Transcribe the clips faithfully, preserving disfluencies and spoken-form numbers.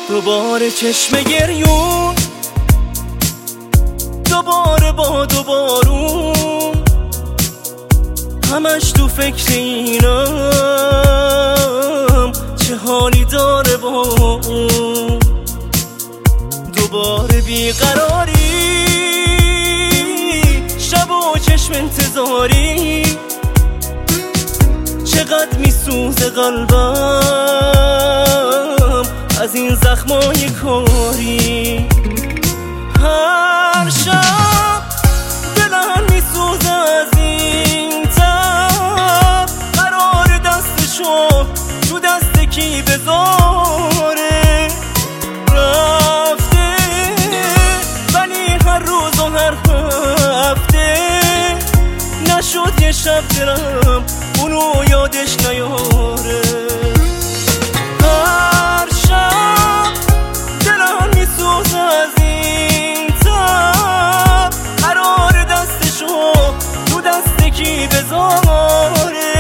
دوباره چشم گریون، دوباره باد و بارون، همش تو فکر اینم چه حالی داره با اون. دوباره بیقراری، شب و چشم انتظاری، چقدر میسوزه قلبم از این زخمای کاری. هر شب دلم میسوزه از این تب، قرار دستشو تو دست کی بذاره. رفته ولی هر روز و هر هفته نشد یه شب دلم اونو یادش نیاره. هر شب دلم میسوزه از این تب، قرار دستشو تو دست کی بذاره.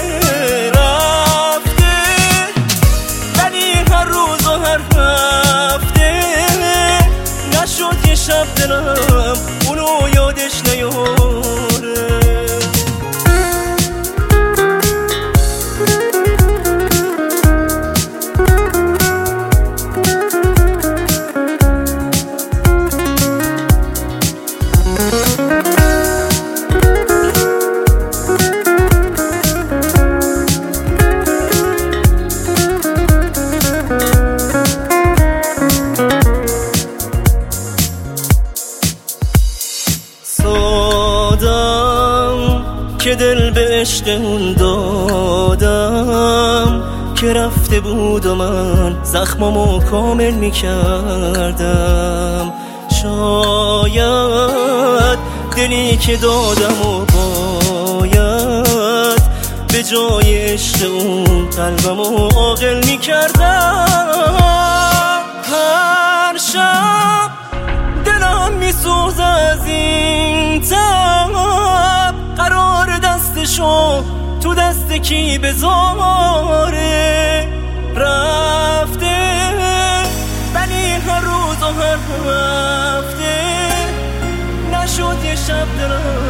رفته ولی هر روز و هر هفته نشد یه شب دلم اونو یادش نیاره. که دل به عشق اون دادم که رفته بود و من زخمامو کامل میکردم. شاید دلی که دادم و باید به جای عشق اون قلبمو عاقل میکردم. هر شب دلم میسوزه از این تب، قرار دستشو تو دست کی بذاره. رفته ولی هر روز و هر هفته نشد یه شب دلم